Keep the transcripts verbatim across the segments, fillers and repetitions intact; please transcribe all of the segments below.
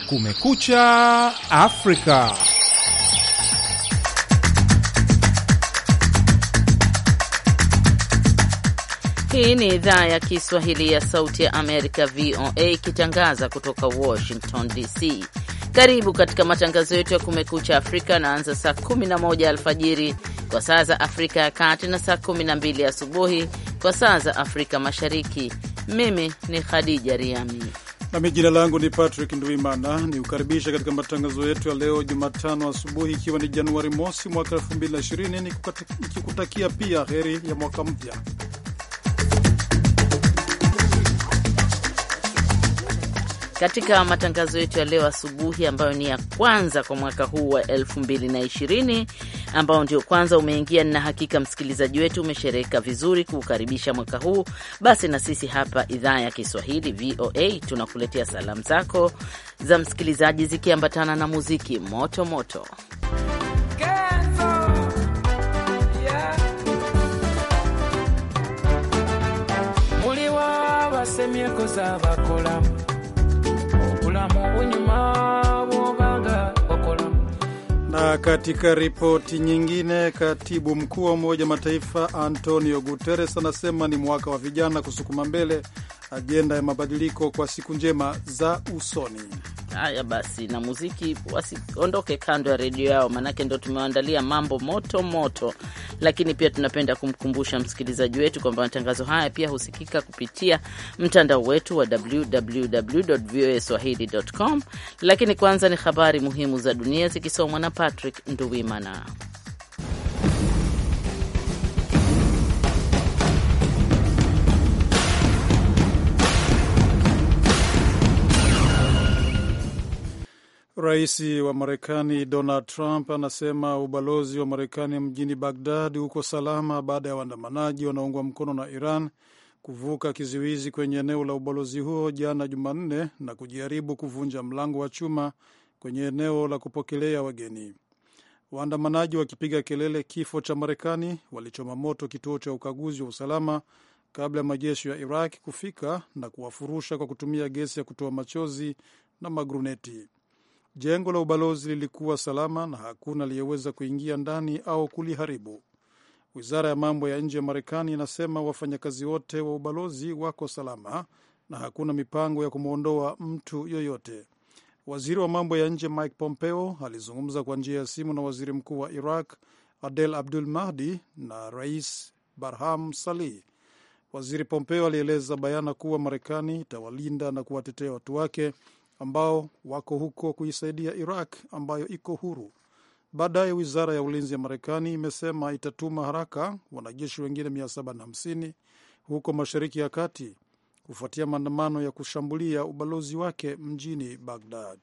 Kumekucha Afrika. Hii ni idhaa ya Kiswahili ya Sauti ya Amerika, V O A, ikitangaza kutoka Washington D C. Karibu katika matangazo yetu ya Kumekucha Afrika, naanza saa kumi na moja alfajiri kwa saa za Afrika ya Kati na saa kumi na mbili asubuhi kwa saa za Afrika Mashariki. Mimi ni Khadija Riami na jina langu ni Patrick Ndwimana. Ni ukaribisha katika matangazo yetu ya leo Jumatano asubuhi, ikiwa ni Januari mosi mwaka elfu mbili na ishirini, nikikutakia pia heri ya mwaka mpya. Katika matangazo yetu ya leo asubuhi, ambayo ni ya kwanza kwa mwaka huu wa elfu mbili na ishirini, ambao ndio kwanza umeingia, na hakika msikilizaji wetu umeshereheka vizuri kuukaribisha mwaka huu. Basi na sisi hapa idhaa ya Kiswahili V O A tunakuletea salamu zako za msikilizaji zikiambatana na muziki moto moto. Na katika ripoti nyingine, katibu mkuu wa Umoja Mataifa Antonio Guterres anasema ni mwaka wa vijana kusukuma mbele ajenda ya mabadiliko kwa siku njema za usoni. Haya basi, na muziki wasiondoke kando ya redio yao, manake ndo tumewaandalia mambo moto moto. Lakini pia tunapenda kumkumbusha msikilizaji wetu kwamba matangazo haya pia husikika kupitia mtandao wetu wa w w w dot v o a swahili dot com. Lakini kwanza ni habari muhimu za dunia zikisomwa na Patrick Nduwimana. Rais wa Marekani Donald Trump anasema ubalozi wa Marekani mjini Baghdad uko salama baada ya waandamanaji wanaoungwa mkono na Iran kuvuka kizuizi kwenye eneo la ubalozi huo jana Jumanne na kujaribu kuvunja mlango wa chuma kwenye eneo la kupokelea wageni. Waandamanaji wakipiga kelele kifo cha Marekani walichoma moto kituo cha ukaguzi wa usalama kabla ya majeshi ya Iraq kufika na kuwafurusha kwa kutumia gesi ya kutoa machozi na magruneti. Jengo la ubalozi lilikuwa salama na hakuna aliyeweza kuingia ndani au kuliharibu. Wizara ya mambo ya nje ya Marekani inasema wafanyakazi wote wa ubalozi wako salama na hakuna mipango ya kumwondoa mtu yoyote. Waziri wa mambo ya nje Mike Pompeo alizungumza kwa njia ya simu na waziri mkuu wa Iraq Adel Abdul Mahdi na Rais Barham Salih. Waziri Pompeo alieleza bayana kuwa Marekani itawalinda na kuwatetea watu wake ambao wako huko kuisaidia Iraq ambayo iko huru. Baadaye wizara ya ulinzi ya Marekani imesema itatuma haraka wanajeshi wengine mia saba na hamsini huko Mashariki ya Kati kufuatia maandamano ya kushambulia ubalozi wake mjini Baghdad.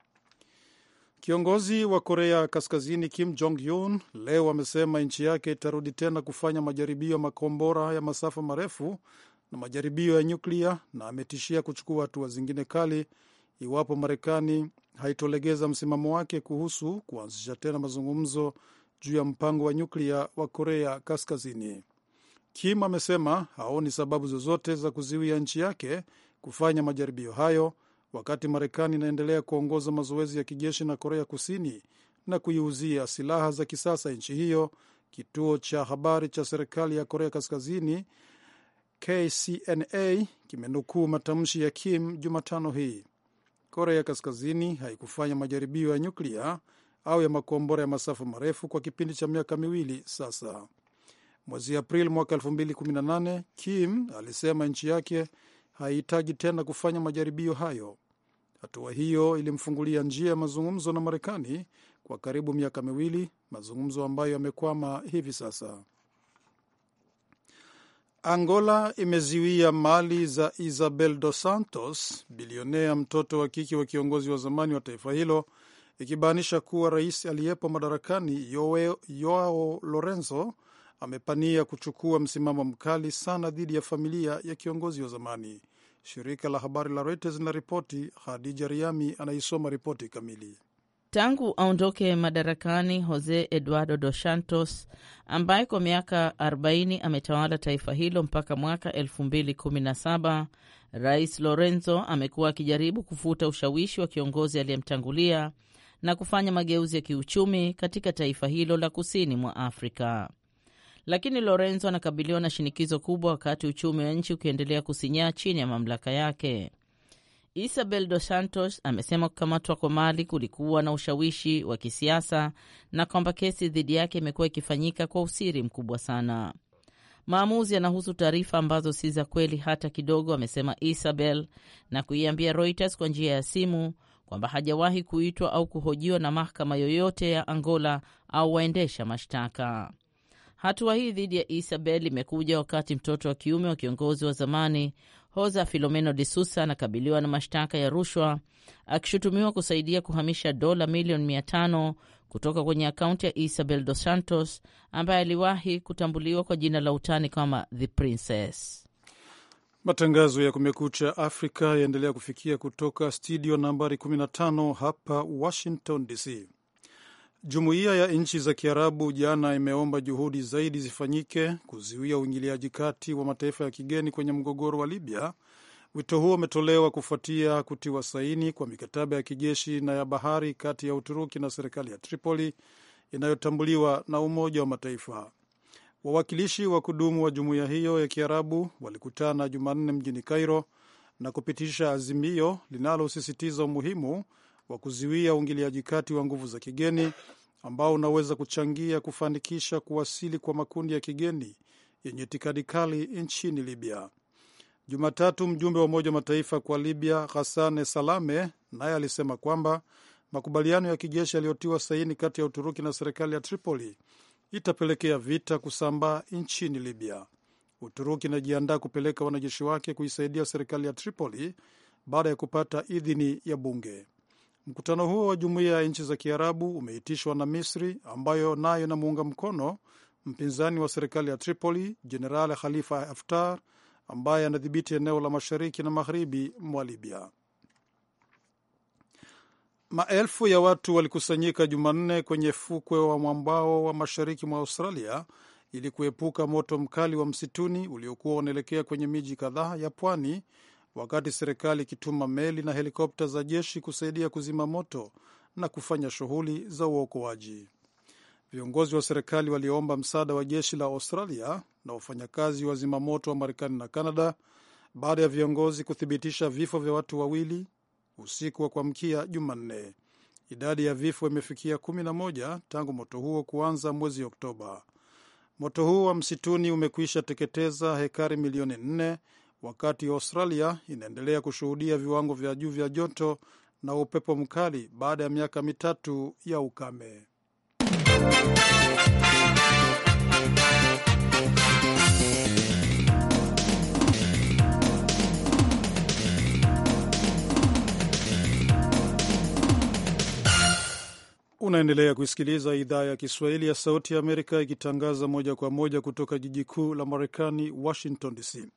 Kiongozi wa Korea Kaskazini Kim Jong-un leo amesema nchi yake itarudi tena kufanya majaribio ya makombora ya masafa marefu na majaribio ya nyuklia, na ametishia kuchukua hatua zingine kali iwapo Marekani haitolegeza msimamo wake kuhusu kuanzisha tena mazungumzo juu ya mpango wa nyuklia wa Korea Kaskazini. Kim amesema haoni sababu zozote za kuziwia nchi yake kufanya majaribio hayo, wakati Marekani inaendelea kuongoza mazoezi ya kijeshi na Korea Kusini na kuiuzia silaha za kisasa nchi hiyo. Kituo cha habari cha serikali ya Korea Kaskazini K C N A kimenukuu matamshi ya Kim Jumatano hii. Korea Kaskazini haikufanya majaribio ya nyuklia au ya makombora ya masafa marefu kwa kipindi cha miaka miwili sasa. Mwezi Aprili mwaka elfu mbili kumi na nane, Kim alisema nchi yake haihitaji tena kufanya majaribio hayo. Hatua hiyo ilimfungulia njia ya mazungumzo na Marekani kwa karibu miaka miwili, mazungumzo ambayo yamekwama hivi sasa. Angola imeziwia mali za Isabel dos Santos, bilionea mtoto wa kike wa kiongozi wa zamani wa taifa hilo, ikibainisha kuwa rais aliyepo madarakani Joao Lorenzo amepania kuchukua msimamo mkali sana dhidi ya familia ya kiongozi wa zamani. Shirika la habari la Reuters linaripoti. Khadija Riami anaisoma ripoti kamili. Tangu aondoke madarakani, Jose Eduardo Dos Santos ambaye kwa miaka arobaini ametawala taifa hilo mpaka mwaka elfu mbili kumi na saba, Rais Lorenzo amekuwa akijaribu kufuta ushawishi wa kiongozi aliyemtangulia na kufanya mageuzi ya kiuchumi katika taifa hilo la kusini mwa Afrika. Lakini Lorenzo anakabiliwa na shinikizo kubwa wakati uchumi wa nchi ukiendelea kusinyaa chini ya mamlaka yake. Isabel Dos Santos amesema kukamatwa kwa Mali kulikuwa na ushawishi wa kisiasa na kwamba kesi dhidi yake imekuwa ikifanyika kwa usiri mkubwa sana. Maamuzi yanahusu taarifa ambazo si za kweli hata kidogo, amesema Isabel, na kuiambia Reuters kwa njia ya simu kwamba hajawahi kuitwa au kuhojiwa na mahakama yoyote ya Angola au waendesha mashtaka. Hatua hii dhidi ya Isabel imekuja wakati mtoto wa kiume wa kiongozi wa zamani Jose Filomeno de Sousa anakabiliwa na mashtaka ya rushwa, akishutumiwa kusaidia kuhamisha dola milioni mia tano kutoka kwenye akaunti ya Isabel Dos Santos ambaye aliwahi kutambuliwa kwa jina la utani kama The Princess. Matangazo ya Kumekucha Afrika yaendelea kufikia kutoka studio nambari kumi na tano hapa Washington D C. Jumuiya ya nchi za Kiarabu jana imeomba juhudi zaidi zifanyike kuzuia uingiliaji kati wa mataifa ya kigeni kwenye mgogoro wa Libya. Wito huo umetolewa kufuatia kutiwa saini kwa mikataba ya kijeshi na ya bahari kati ya Uturuki na serikali ya Tripoli inayotambuliwa na Umoja wa Mataifa. Wawakilishi wa kudumu wa jumuiya hiyo ya Kiarabu walikutana Jumanne mjini Cairo na kupitisha azimio linalosisitiza umuhimu wa kuzuia uingiliaji kati wa nguvu za kigeni ambao unaweza kuchangia kufanikisha kuwasili kwa makundi ya kigeni yenye itikadi kali nchini Libya. Jumatatu, mjumbe wa Umoja wa Mataifa kwa Libya Ghassan Salame naye alisema kwamba makubaliano ya kijeshi yaliyotiwa saini kati ya Uturuki na serikali ya Tripoli itapelekea vita kusambaa nchini Libya. Uturuki inajiandaa kupeleka wanajeshi wake kuisaidia serikali ya Tripoli baada ya kupata idhini ya bunge. Mkutano huo wa jumuiya ya nchi za Kiarabu umeitishwa na Misri ambayo nayo inamuunga mkono mpinzani wa serikali ya Tripoli, Jenerali Khalifa Haftar ambaye anadhibiti eneo la mashariki na magharibi mwa Libya. Maelfu ya watu walikusanyika Jumanne kwenye fukwe wa mwambao wa mashariki mwa Australia ili kuepuka moto mkali wa msituni uliokuwa unaelekea kwenye miji kadhaa ya pwani, wakati serikali ikituma meli na helikopta za jeshi kusaidia kuzima moto na kufanya shughuli za uokoaji. Viongozi wa serikali waliomba msaada wa jeshi la Australia na wafanyakazi wa zimamoto wa Marekani na Kanada baada ya viongozi kuthibitisha vifo vya watu wawili usiku wa kuamkia Jumanne. Idadi ya vifo imefikia kumi na moja tangu moto huo kuanza mwezi Oktoba. Moto huo wa msituni umekwisha teketeza hekari milioni nne, wakati Australia inaendelea kushuhudia viwango vya juu vya joto na upepo mkali baada ya miaka mitatu ya ukame. Unaendelea kusikiliza idhaa ya Kiswahili ya Sauti ya Amerika ikitangaza moja kwa moja kutoka jiji kuu la Marekani, Washington D C.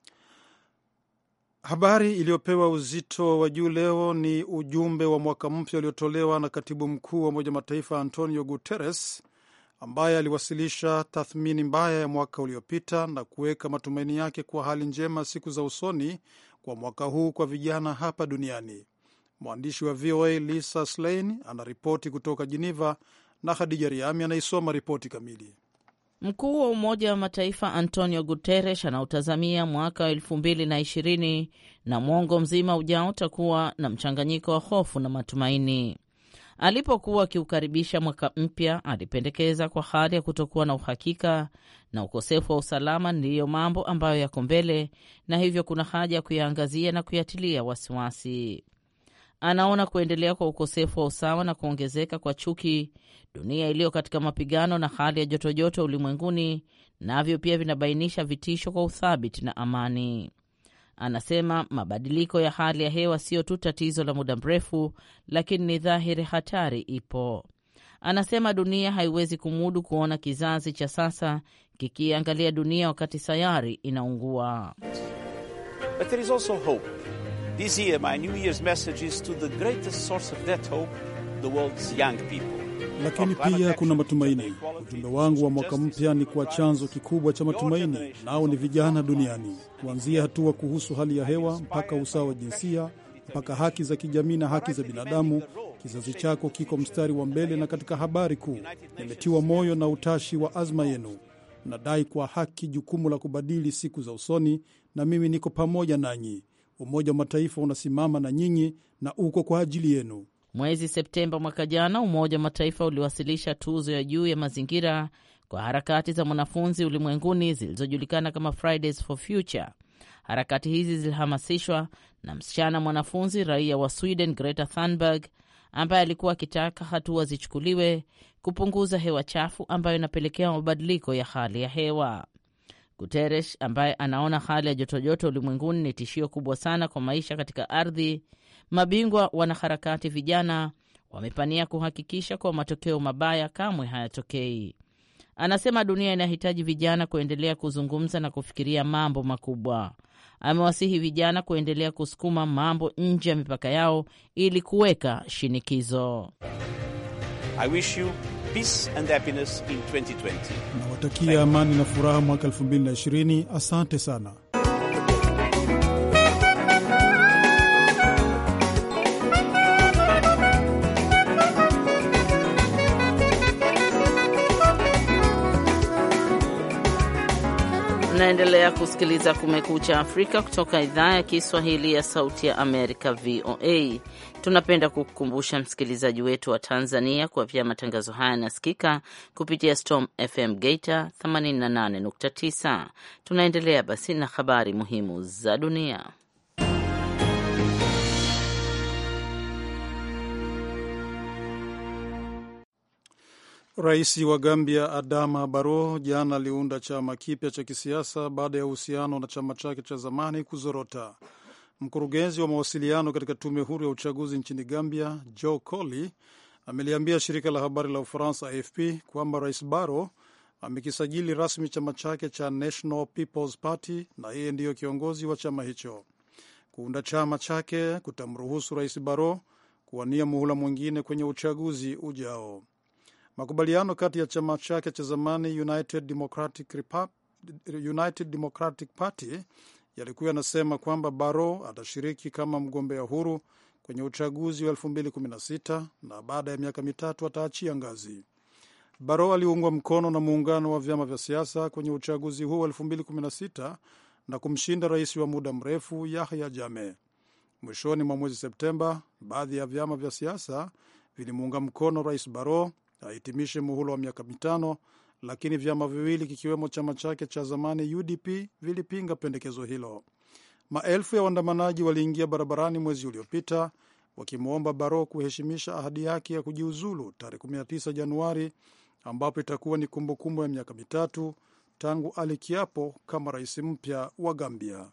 Habari iliyopewa uzito wa juu leo ni ujumbe wa mwaka mpya uliotolewa na katibu mkuu wa Umoja wa Mataifa Antonio Guterres, ambaye aliwasilisha tathmini mbaya ya mwaka uliopita na kuweka matumaini yake kwa hali njema siku za usoni kwa mwaka huu kwa vijana hapa duniani. Mwandishi wa V O A Lisa Schlein anaripoti kutoka Geneva na Khadija Riami anaisoma ripoti kamili. Mkuu wa Umoja wa Mataifa Antonio Guterres anautazamia mwaka wa elfu mbili na ishirini na mwongo mzima ujao utakuwa na mchanganyiko wa hofu na matumaini. Alipokuwa akiukaribisha mwaka mpya, alipendekeza kwa hali ya kutokuwa na uhakika na ukosefu wa usalama ndiyo mambo ambayo yako mbele, na hivyo kuna haja ya kuyaangazia na kuyatilia wasiwasi. Anaona kuendelea kwa ukosefu wa usawa na kuongezeka kwa chuki, dunia iliyo katika mapigano na hali ya jotojoto ulimwenguni, navyo pia vinabainisha vitisho kwa uthabiti na amani. Anasema mabadiliko ya hali ya hewa sio tu tatizo la muda mrefu, lakini ni dhahiri hatari ipo. Anasema dunia haiwezi kumudu kuona kizazi cha sasa kikiangalia dunia wakati sayari inaungua. But there is also hope. This year, my New Year's message is to the greatest source of that hope, the world's young people. Lakini pia kuna matumaini. Ujumbe wangu wa mwaka mpya ni kwa chanzo kikubwa cha matumaini, nao ni vijana duniani. Kuanzia hatua kuhusu hali ya hewa mpaka usawa wa jinsia, mpaka haki za kijamii na haki za binadamu, kizazi chako kiko mstari wa mbele. Na katika habari kuu, nimetiwa moyo na utashi wa azma yenu. Nadai kwa haki jukumu la kubadili siku za usoni, na mimi niko pamoja nanyi. Umoja wa Mataifa unasimama na nyinyi na uko kwa ajili yenu. Mwezi Septemba mwaka jana, Umoja wa Mataifa uliwasilisha tuzo ya juu ya mazingira kwa harakati za mwanafunzi ulimwenguni zilizojulikana kama Fridays for Future. Harakati hizi zilihamasishwa na msichana mwanafunzi raia wa Sweden Greta Thunberg, ambaye alikuwa akitaka hatua zichukuliwe kupunguza hewa chafu ambayo inapelekea mabadiliko ya hali ya hewa. Guterres, ambaye anaona hali ya jotojoto ulimwenguni ni tishio kubwa sana kwa maisha katika ardhi, mabingwa wanaharakati vijana wamepania kuhakikisha kwa matokeo mabaya kamwe hayatokei. Anasema dunia inahitaji vijana kuendelea kuzungumza na kufikiria mambo makubwa. Amewasihi vijana kuendelea kusukuma mambo nje ya mipaka yao ili kuweka shinikizo. I wish you peace and happiness in twenty twenty. Nawatakia amani na furaha mwaka elfu mbili na ishirini. Asante sana. Naendelea kusikiliza Kumekucha Afrika kutoka idhaa ya Kiswahili ya Sauti ya Amerika, V O A. Tunapenda kukukumbusha msikilizaji wetu wa Tanzania kwa pia matangazo haya yanasikika kupitia Storm F M Geita themanini na nane nukta tisa. Tunaendelea basi na habari muhimu za dunia. Rais wa Gambia Adama Barrow jana aliunda chama kipya cha kisiasa baada ya uhusiano na chama chake cha zamani kuzorota. Mkurugenzi wa mawasiliano katika tume huru ya uchaguzi nchini Gambia, Joe Colley, ameliambia shirika la habari la Ufaransa A F P kwamba Rais Barrow amekisajili rasmi chama chake cha National People's Party na yeye ndiyo kiongozi wa chama hicho. Kuunda chama chake kutamruhusu Rais Barrow kuwania muhula mwingine kwenye uchaguzi ujao. Makubaliano kati ya chama chake cha zamani United Democratic, United Democratic Party yalikuwa yanasema kwamba Barrow atashiriki kama mgombea huru kwenye uchaguzi wa elfu mbili kumi na sita na baada ya miaka mitatu ataachia ngazi. Barrow aliungwa mkono na muungano wa vyama vya siasa kwenye uchaguzi huu wa elfu mbili kumi na sita na kumshinda rais wa muda mrefu Yahya Jammeh. Mwishoni mwa mwezi Septemba, baadhi ya vyama vya siasa vilimuunga mkono Rais Barrow ahitimishe muhula wa miaka mitano, lakini vyama viwili kikiwemo chama chake cha zamani U D P vilipinga pendekezo hilo. Maelfu ya waandamanaji waliingia barabarani mwezi uliopita wakimwomba Barrow kuheshimisha ahadi yake ya kujiuzulu tarehe kumi na tisa Januari, ambapo itakuwa ni kumbukumbu ya miaka mitatu tangu alikiapo kama rais mpya wa Gambia.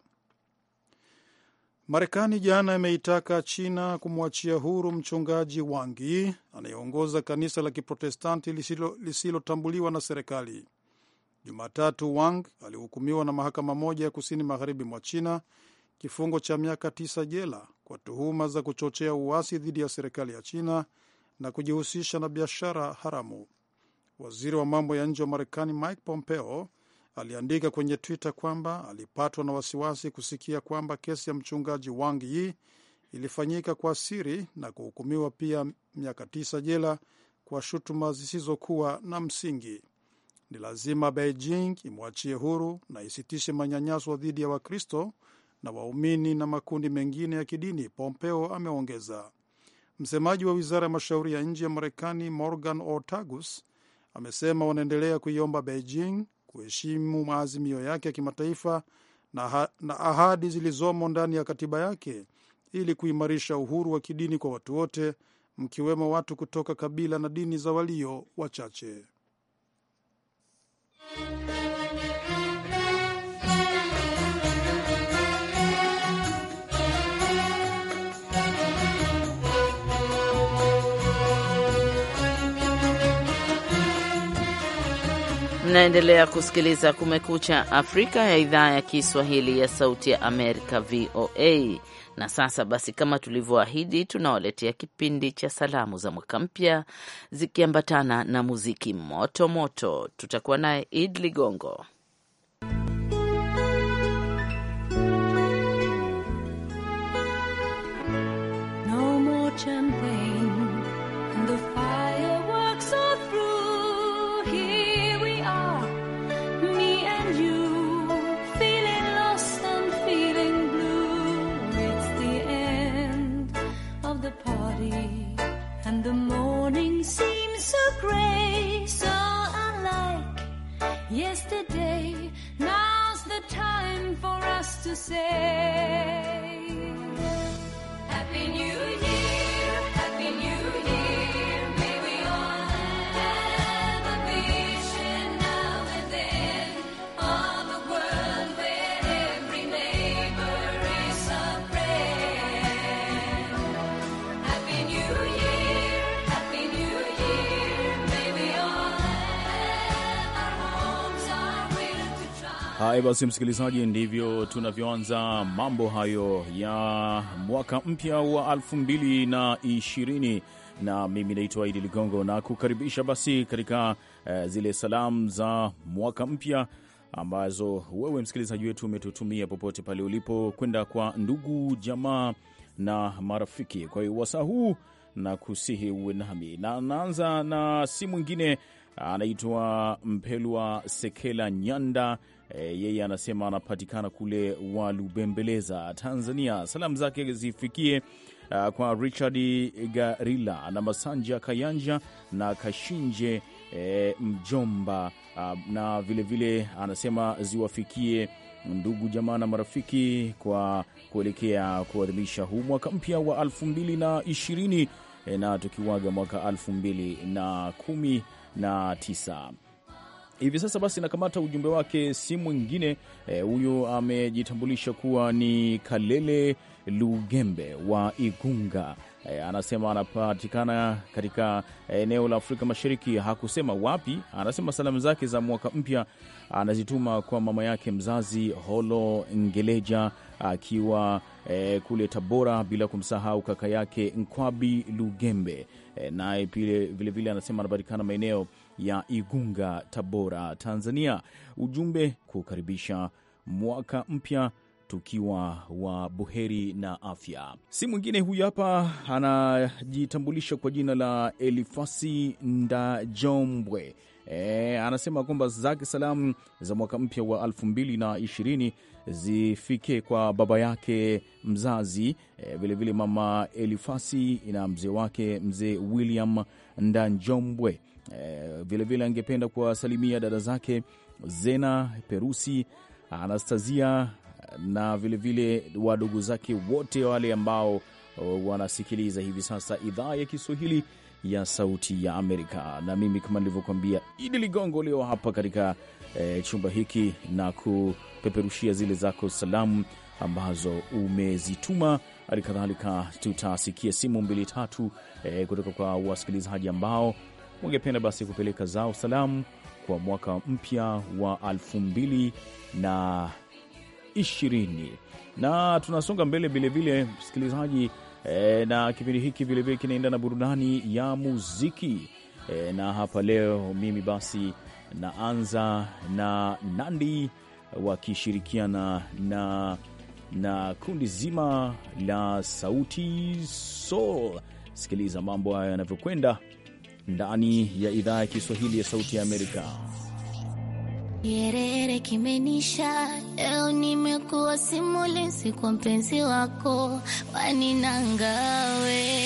Marekani jana imeitaka China kumwachia huru mchungaji Wang Yi anayeongoza kanisa la Kiprotestanti lisilotambuliwa lisilo na serikali. Jumatatu, Wang alihukumiwa na mahakama moja ya kusini magharibi mwa China kifungo cha miaka tisa jela kwa tuhuma za kuchochea uasi dhidi ya serikali ya China na kujihusisha na biashara haramu. Waziri wa mambo ya nje wa Marekani Mike Pompeo aliandika kwenye Twitter kwamba alipatwa na wasiwasi kusikia kwamba kesi ya mchungaji Wang Yi ilifanyika kwa siri na kuhukumiwa pia miaka tisa jela kwa shutuma zisizokuwa na msingi. Ni lazima Beijing imwachie huru na isitishe manyanyaso dhidi ya Wakristo na waumini na makundi mengine ya kidini, Pompeo ameongeza. Msemaji wa wizara ya mashauri ya nje ya Marekani Morgan Ortagus amesema wanaendelea kuiomba Beijing kuheshimu maazimio yake ya kimataifa na, ha- na ahadi zilizomo ndani ya katiba yake ili kuimarisha uhuru wa kidini kwa watu wote, mkiwemo watu kutoka kabila na dini za walio wachache. Mnaendelea kusikiliza Kumekucha Afrika ya idhaa ya Kiswahili ya Sauti ya Amerika, V O A. Na sasa basi, kama tulivyoahidi, tunawaletea kipindi cha salamu za mwaka mpya zikiambatana na muziki moto moto. Tutakuwa naye Id Ligongo. No more champagne and the fireworks are through. Here we are, me and you, feeling lost and feeling blue. It's the end of the party and the morning seems so grey, so unlike yesterday. Now's the time for us to say Happy New Year, Happy New Year. May we all have a vision now and then of a world where every neighbor is a friend. Happy New Year, Happy New Year. May we all have our homes, our will to try. Hai basi, msikilizaji, ndivyo tunavyoanza mambo hayo ya mwaka mpya wa elfu mbili na ishirini, na mimi naitwa Idi Ligongo na kukaribisha basi katika uh, zile salamu za mwaka mpya ambazo wewe msikilizaji wetu umetutumia popote pale ulipo kwenda kwa ndugu, jamaa na marafiki. Kwa hiyo wasaa huu na kusihi uwe nami, na naanza na si mwingine, anaitwa Mpelwa Sekela Nyanda. E, yeye anasema anapatikana kule wa Lubembeleza, Tanzania. Salamu zake zifikie uh, kwa Richard Garila na Masanja Kayanja na Kashinje e, Mjomba uh, na vilevile vile, anasema ziwafikie ndugu, jamaa na marafiki kwa kuelekea kuadhimisha huu mwaka mpya wa elfu mbili na ishirini e, na tukiwaga mwaka elfu mbili na kumi na tisa. Hivi sasa basi nakamata ujumbe wake, si mwingine huyu e, amejitambulisha kuwa ni Kalele Lugembe wa Igunga. E, anasema anapatikana katika eneo la Afrika Mashariki, hakusema wapi. Anasema salamu zake za mwaka mpya anazituma kwa mama yake mzazi Holo Ngeleja akiwa e, kule Tabora, bila kumsahau kaka yake Nkwabi Lugembe. E, naye vile vile anasema anapatikana maeneo ya Igunga, Tabora, Tanzania. Ujumbe kukaribisha mwaka mpya tukiwa wa buheri na afya. Si mwingine huyu hapa, anajitambulisha kwa jina la Elifasi Ndajombwe. E, anasema kwamba zake salamu za mwaka mpya wa elfu mbili na ishirini zifike kwa baba yake mzazi, e, vile vile mama Elifasi na mzee wake mzee William Ndajombwe. E, vile vile angependa kuwasalimia dada zake Zena Perusi, Anastasia na vile vile wadogo zake wote wale ambao wanasikiliza hivi sasa idhaa ya Kiswahili ya Sauti ya Amerika. Na mimi kama nilivyokuambia, Idi Ligongo leo hapa katika e, chumba hiki na kupeperushia zile zako salamu ambazo umezituma. Halikadhalika tutasikia simu mbili tatu e, kutoka kwa wasikilizaji ambao wangependa basi kupeleka zao salamu kwa mwaka mpya wa elfu mbili na ishirini. Na tunasonga mbele vile vile msikilizaji, e, na kipindi hiki vile vile kinaenda na burudani ya muziki. E, na hapa leo mimi basi naanza na Nandi wakishirikiana na na kundi zima la Sauti Sol. Sikiliza mambo haya yanavyokwenda ndani ya idhaa ya Kiswahili ya Sauti ya Amerika. Yerere kimenisha, leo nimekuwa simulizi kwa mpenzi wako, waninangawe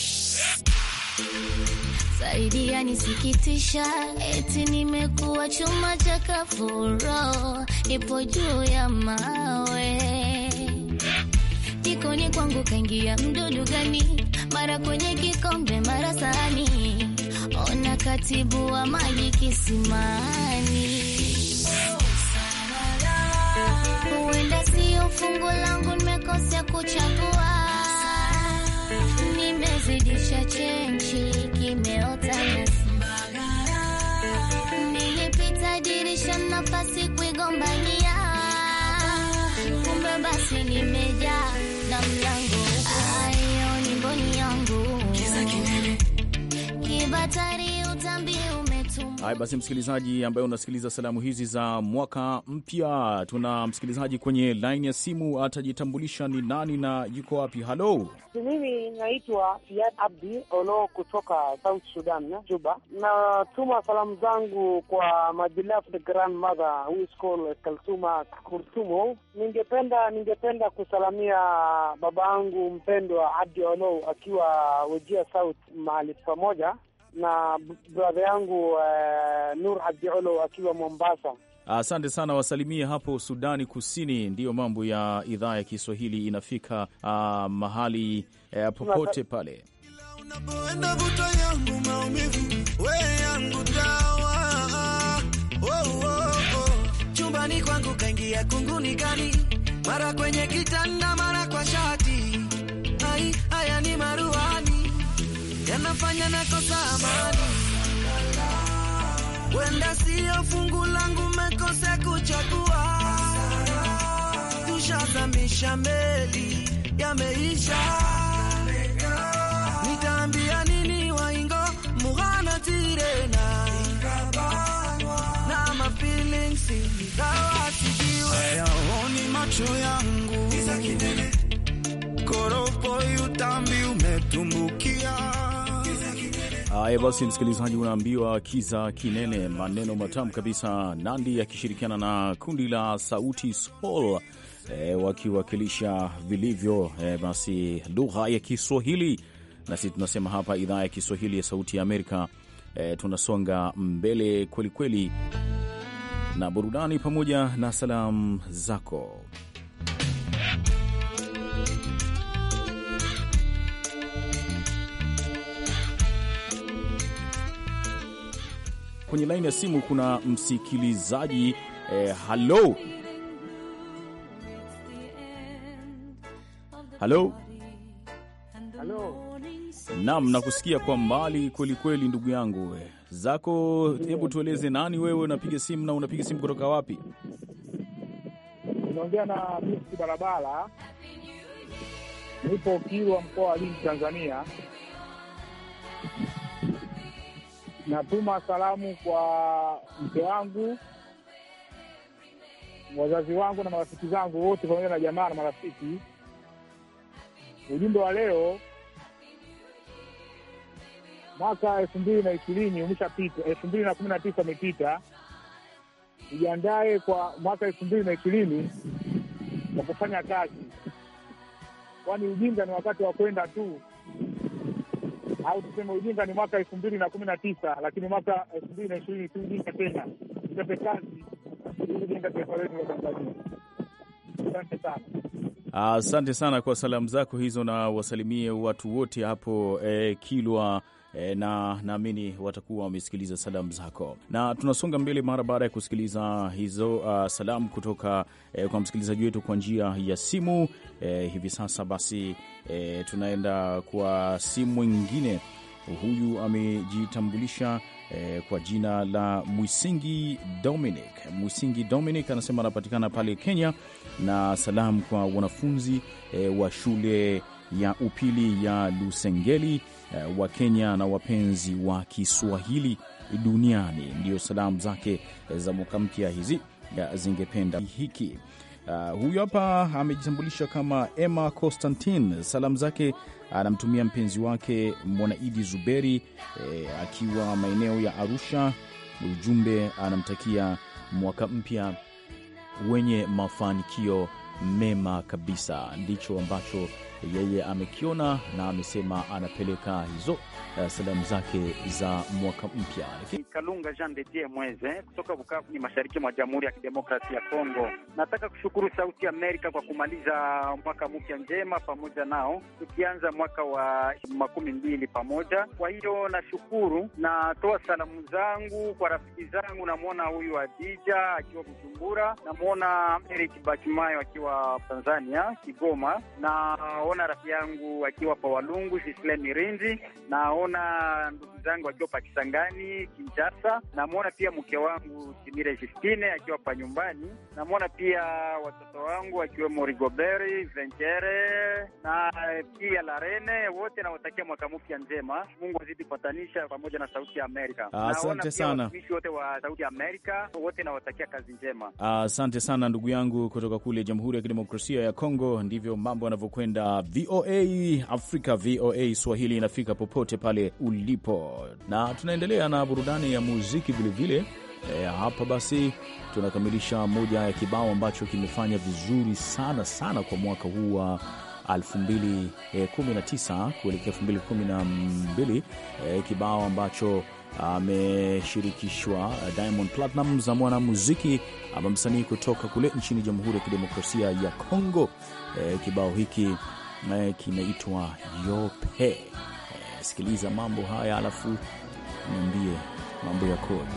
zaidi ya nisikitisha, eti nimekuwa chuma cha kafuro, ipo juu ya mawe. Jikoni kwangu kaingia mdudu gani, mara kwenye kikombe mara sahani, ona katibu wa maji kisimani. Huenda sio fungu langu, nimekosea kuchagua, nimezidisha chenchi kimeota nyasi, nilipita hatari utambi umetumwa. Hai basi, msikilizaji ambaye unasikiliza salamu hizi za mwaka mpya, tuna msikilizaji kwenye line ya simu, atajitambulisha ni nani na yuko wapi. Hello. Mimi naitwa Fiad Abdi Olo kutoka South Sudan, Juba. Na tuma salamu zangu kwa my beloved grandmother who is called Kalsuma Kurtumo. Ningependa ningependa kusalamia babangu mpendwa Abdi Olo akiwa Wajir South mahali pamoja, na brother yangu uh, Nur Abdi Olo akiwa Mombasa. Asante sana, wasalimie hapo Sudani Kusini. Ndiyo mambo ya idhaa ya Kiswahili inafika uh, mahali uh, popote pale. Unapoenda buto yangu maumivu, we yangu dawa. Oh, oh, oh. Chumbani kwangu kaingia kunguni gani, mara kwenye kitanda mara kwa shati. Hai, haya ni maruani, yanafanya nakosa amani. Wenda siyo fungu langu mekose kuchagua, tushazamisha meli yameisha. Nitaambia nini waingo mughana tirena, na ma feelings ingawa sijiwe. Hayaoni macho yangu kiza kinene, koropo yutambi umetumbukia. Haya basi, msikilizaji, unaambiwa kiza kinene, maneno matamu kabisa. Nandi akishirikiana na kundi la Sauti Sol e, wakiwakilisha vilivyo e, basi lugha ya Kiswahili. Na sisi tunasema hapa idhaa ya Kiswahili ya Sauti ya Amerika. E, tunasonga mbele kweli kweli na burudani pamoja na salamu zako. Kwenye line ya simu kuna msikilizaji eh, hello. Hello. Hello. Naam, nakusikia kwa mbali kweli kweli ndugu yangu. Zako, hebu tueleze nani wewe, unapiga simu na unapiga simu kutoka wapi? Naongea na Misi Barabara. Nipo Kilwa, mkoa wa Lindi, Tanzania. Natuma salamu kwa mke wangu, wazazi wangu na marafiki zangu wote pamoja na jamaa na marafiki. Ujumbe wa leo, mwaka elfu mbili na ishirini umeshapita, elfu mbili na kumi na tisa umepita. Ujiandae kwa mwaka elfu mbili na ishirini kwa kufanya kazi, kwani ujinga ni wakati wa kwenda tu. Au tuseme ujinga ni mwaka elfu mbili na kumi na tisa, lakini mwaka elfu mbili na ishirini si ujinga tena. Tupe kazi ili jenga taifa letu la Tanzania. Asante sana. Asante sana kwa salamu zako hizo, na wasalimie watu wote hapo eh, Kilwa. E, na naamini watakuwa wamesikiliza salamu zako, na tunasonga mbele mara baada ya kusikiliza hizo uh, salamu kutoka eh, kwa msikilizaji wetu kwa njia ya simu. Eh, hivi sasa basi eh, tunaenda kwa simu nyingine. Huyu amejitambulisha eh, kwa jina la Mwisingi Dominic. Mwisingi Dominic anasema anapatikana pale Kenya, na salamu kwa wanafunzi eh, wa shule ya upili ya Lusengeli uh, wa Kenya na wapenzi wa Kiswahili duniani. Ndio salamu zake za mwaka mpya hizi zingependa hiki. Uh, huyu hapa amejitambulisha kama Emma Constantine. Salamu zake anamtumia mpenzi wake Mwanaidi Zuberi eh, akiwa maeneo ya Arusha. Ujumbe anamtakia mwaka mpya wenye mafanikio mema kabisa. Ndicho ambacho yeye amekiona na amesema anapeleka hizo uh, salamu zake za mwaka mpya. Kalunga Jean de Dieu Mweze kutoka Bukavu, ni mashariki mwa Jamhuri ya Kidemokrasia ya Kongo. Nataka kushukuru Sauti ya Amerika kwa kumaliza mwaka mpya njema pamoja nao, tukianza mwaka wa makumi mbili pamoja. Kwa hiyo nashukuru, natoa salamu zangu kwa rafiki zangu. Namuona huyu Adija akiwa Bujumbura, namuona Eric Bakimayo akiwa Tanzania Kigoma, na naona rafiki yangu akiwa pa Walungu Gisleni Rinzi, naona ndugu wenzangu akiwa pa Kisangani, Kinshasa. Namwona pia mke wangu Timire Justine akiwa pa nyumbani. Namwona pia watoto wangu akiwemo Rigoberi, Venchere na pia Larene. Wote nawatakia mwaka mpya njema. Mungu azidi kupatanisha pamoja na Sauti ya Amerika. Asante sana. Watumishi wote wa Sauti ya Amerika wote nawatakia kazi njema. Asante sana ndugu yangu kutoka kule Jamhuri ya Kidemokrasia ya Kongo. Ndivyo mambo yanavyokwenda. V O A Afrika, V O A Swahili inafika popote pale ulipo, na tunaendelea na burudani ya muziki vilevile. E, hapa basi tunakamilisha moja ya kibao ambacho kimefanya vizuri sana sana kwa mwaka huu wa elfu mbili kumi na tisa kuelekea elfu mbili kumi na mbili, e, kibao ambacho ameshirikishwa Diamond Platnumz, mwana muziki ama msanii kutoka kule nchini Jamhuri ya Kidemokrasia ya Kongo. E, kibao hiki e, kinaitwa Yope. E, sikiliza mambo haya alafu niambie mambo yakoje.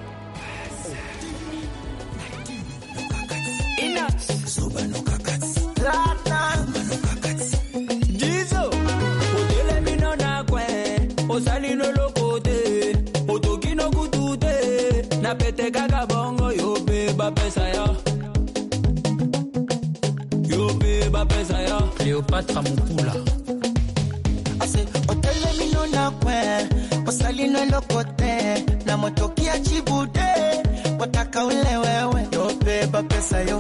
Ina Subano kakati Lata kakati Jizo Odele minona kwe Osali no lokote Otoki no kutute Na pete kaka bongo Yope ba pesa ya Yope ba pesa ya Cleopatra Mukula Ase Odele minona kwe Osali no lokote Na motoki ya chibude Wataka ule wewe Yope ba pesa yo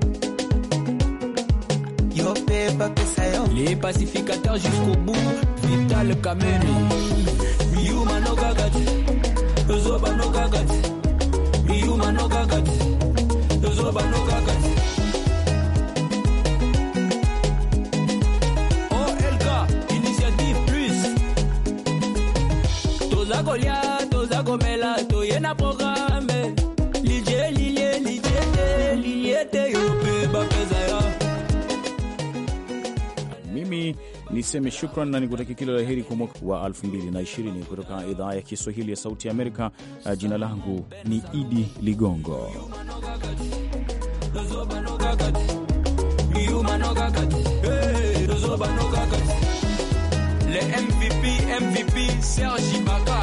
Yope ba pesa yo Les pacificateurs jusqu'au bout Vital Kameni Miyuma no gagati Zoba no gagati Miyuma no gagati Zoba no gagati O L K Initiative Plus Toza Golia Toza Gomela Toyena programme Lije Lije Lije Lije Yope ba pesa yo. Mimi niseme shukran na nikutakia kila la heri kwa mwaka wa elfu mbili na ishirini kutoka idhaa ya Kiswahili ya Sauti ya Amerika. Uh, jina langu ni Idi Ligongo. Le M V P, M V P, Serge Ibaka.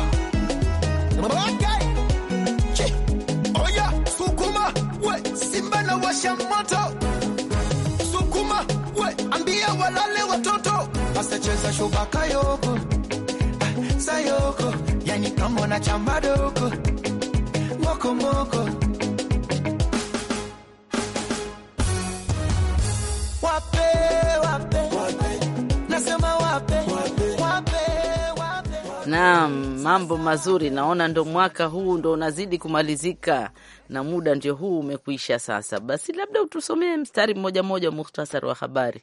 Oya, sukuma, we, Simba na washa moto. Sukuma, we, ambia walale watoto. Basta cheza shubaka yoko, ah, sayoko, yani kama na chamba doko. Moko moko. Wape, wape, wape. Nasema wape, wape, wape, wape. Naam, mambo mazuri. Naona ndo mwaka huu ndo unazidi kumalizika na muda ndio huu umekuisha sasa. Basi labda utusomee mstari mmoja mmoja wa muhtasari wa habari.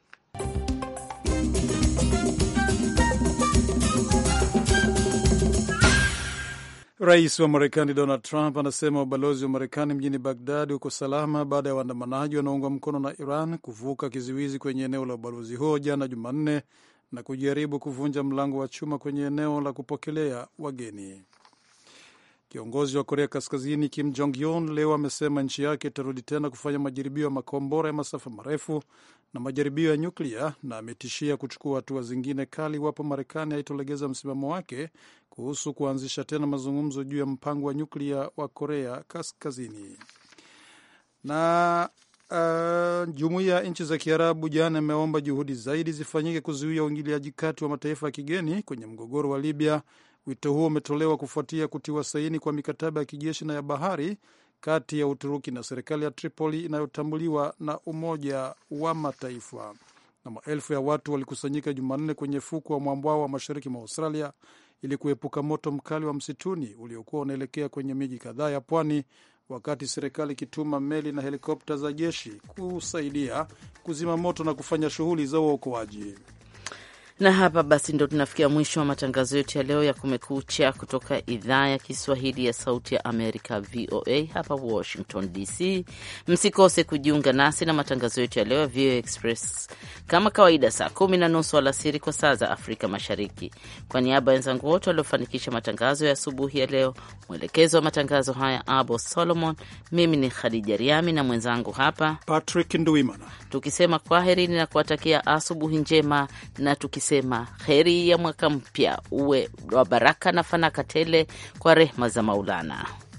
Rais wa Marekani Donald Trump anasema ubalozi wa Marekani mjini Baghdad uko salama baada ya waandamanaji wanaoungwa mkono na Iran kuvuka kizuizi kwenye eneo la ubalozi huo jana Jumanne na kujaribu kuvunja mlango wa chuma kwenye eneo la kupokelea wageni. Kiongozi wa Korea Kaskazini Kim Jong-un leo amesema nchi yake itarudi tena kufanya majaribio ya makombora ya masafa marefu na majaribio ya nyuklia, na ametishia kuchukua hatua zingine kali iwapo Marekani haitolegeza msimamo wake kuhusu kuanzisha tena mazungumzo juu ya mpango wa nyuklia wa Korea Kaskazini. Na uh, jumuiya ya nchi za Kiarabu jana imeomba juhudi zaidi zifanyike kuzuia uingiliaji kati wa mataifa ya kigeni kwenye mgogoro wa Libya. Wito huo umetolewa kufuatia kutiwa saini kwa mikataba ya kijeshi na ya bahari kati ya Uturuki na serikali ya Tripoli inayotambuliwa na Umoja wa Mataifa. Na maelfu ya watu walikusanyika Jumanne kwenye fuko wa mwambao wa mashariki mwa Australia ili kuepuka moto mkali wa msituni uliokuwa unaelekea kwenye miji kadhaa ya pwani, wakati serikali ikituma meli na helikopta za jeshi kusaidia kuzima moto na kufanya shughuli za uokoaji. Na hapa basi ndo tunafikia mwisho wa matangazo yetu ya leo ya Kumekucha kutoka idhaa ya Kiswahili ya Sauti ya Amerika, V O A hapa Washington D C. Msikose kujiunga nasi na matangazo yetu ya leo ya V O A Express kama kawaida saa kumi na nusu alasiri kwa saa za Afrika Mashariki. Kwa niaba ya wenzangu wote waliofanikisha matangazo ya asubuhi ya leo, mwelekezo wa matangazo haya Abo Solomon, mimi ni Khadija Riami na mwenzangu hapa Patrick Nduimana, tukisema kwaherini na kuwatakia asubuhi njema, na tukisema kusema heri ya mwaka mpya uwe wa baraka na fanaka tele kwa rehma za Maulana.